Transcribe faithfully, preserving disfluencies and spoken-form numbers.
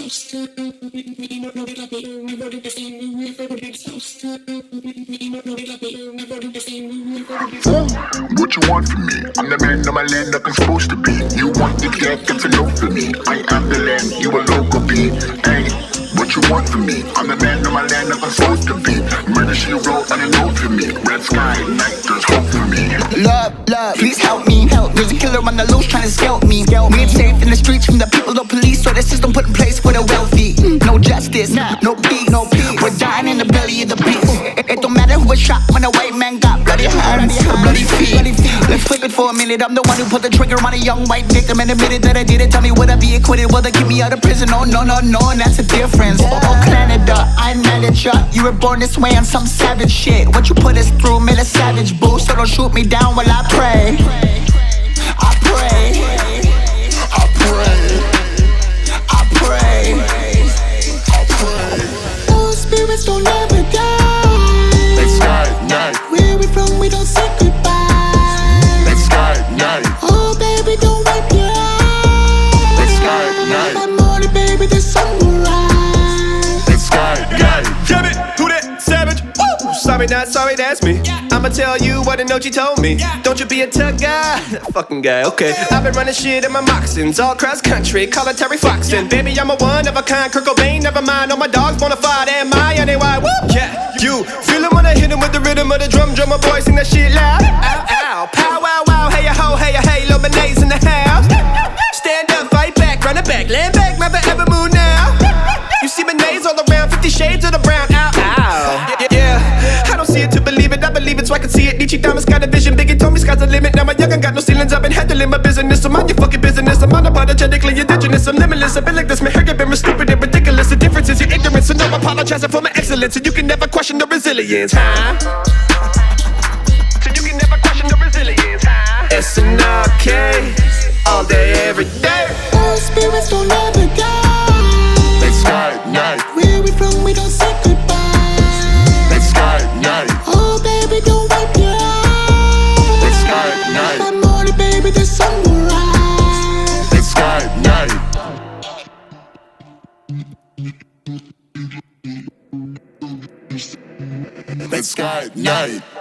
What you want from me? I'm the man of my land like I'm supposed to be. You want the cat, that's a no for me. I am the land, you a local be. Hey, what you want from me? I'm the man of my land like I'm supposed to be. Murder she wrote on a note for me. Red sky at night, there's hope for me. Love, love, please help me. Help. There's a killer on the loose trying to scalp me. We ain't safe in the streets from the people, the police, so the system put in place for the wealthy. No justice, no peace, no peace. We're dying in the belly of the beast. It, it don't matter who was shot when a white man got bloody hands, bloody feet. Let's flip it for a minute. I'm the one who put the trigger on a young white victim and admitted that I did it. Tell me, would I be acquitted? Will they get me out of prison? Oh no, no, no, and that's the difference. Oh Canada, I'm manager. You were born this way on some savage shit. What you put us through made a savage boost. So don't shoot me down while I pray. I pray. I pray. I pray. I pray. Oh, spirits don't ever die. Let's night, night. Where we from, we don't say goodbye. Let's night, night. Oh, baby, don't wipe your eyes. Let's night, night. That morning, baby, the sun will rise. Let's night, night. Jump it, who that savage? Woo! Sorry, not sorry, that's me. I'ma tell you what I know you told me. Don't you be a tug guy, fucking guy, okay. I've been running shit in my moccasins, all cross country, call it Terry Foxin. Baby, I'm a one of a kind, Kurt Cobain, never mind. All my dogs bonafide, and my and they why, whoop, yeah. You feel it when I hit him with the rhythm of the drum, drum, my boy, sing that shit loud. Ow, ow, pow, wow, wow, hey, ya, ho, hey, ya, hey, Lemonades in the house. Stand up, fight back, run it back, land back, never ever move now. You see Benays all around, fifty shades of the brown, ow, ow. Yeah, yeah, I don't see it to believe it, I believe it so I can see it. Nietzsche Diamond's got a vision, Biggie told me sky's the limit. Now my young got no ceilings, I've been handling my business. So mind your fucking business, I'm unapologetically indigenous, I'm limitless. I've been like this, my hair get been stupid and ridiculous. The difference is your ignorance, so no apologizing for my excellence. And you can never question the resilience, huh? So you can never question the resilience, huh? S N R K, all day, every day. Oh, spirits don't ever die. Let's night, night. Where we from, we don't say goodbye. Let's night, night. Oh, baby, don't wipe your eyes. Let's night, night. That morning, baby, the sun will rise. Let's night, night. Let's night, night.